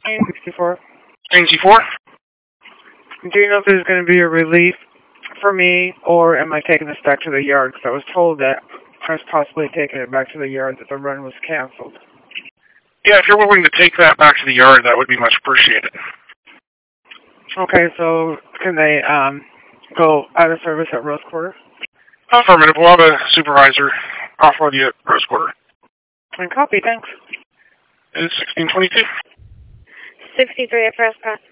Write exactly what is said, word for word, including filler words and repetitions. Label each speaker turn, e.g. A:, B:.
A: sixty-four.
B: sixty-four?
A: Do you know if there's going to be a relief for me, or am I taking this back to the yard? Because I was told that I was possibly taking it back to the yard, that the run was canceled.
B: Yeah, if you're willing to take that back to the yard, that would be much appreciated.
A: Okay, so can they um, go out of service at Rose Quarter?
B: Affirmative. We'll have a supervisor offload you at Rose Quarter.
A: And copy, thanks.
B: It's sixteen twenty-two.
C: sixty-three at Prescott.